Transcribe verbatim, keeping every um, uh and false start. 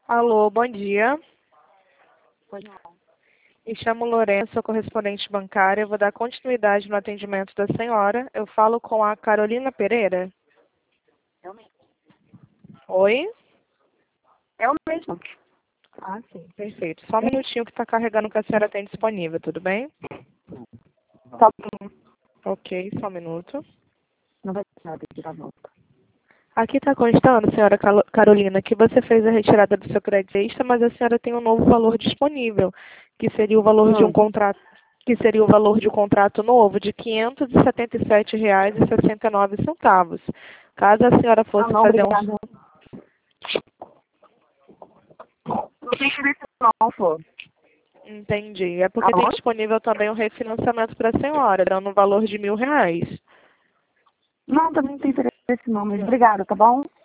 Alô, bom dia. Pois não. Me chamo Lourenço, sou correspondente bancária. Eu vou dar continuidade no atendimento da senhora. Eu falo com a Carolina Pereira. É o mesmo. Oi? É o mesmo. Ah, sim, perfeito. Só um minutinho que está carregando que a senhora tem disponível, tudo bem? Tá bom. Ok, só um minuto. Não vai ter nada de volta. Aqui está constando, senhora Calo- Carolina, que você fez a retirada do seu crédito extra, mas a senhora tem um novo valor disponível, que seria o valor de um Hum. contrato, que seria o valor de um contrato novo de quinhentos e setenta e sete reais e sessenta e nove centavos. Caso a senhora Ah, fosse não, fazer um... obrigada. Não tem interesse não, pô. Entendi. É porque tem Alô? disponível também um refinanciamento para a senhora, dando um valor de mil reais. Não, também não tem interesse não, mas obrigada, tá bom?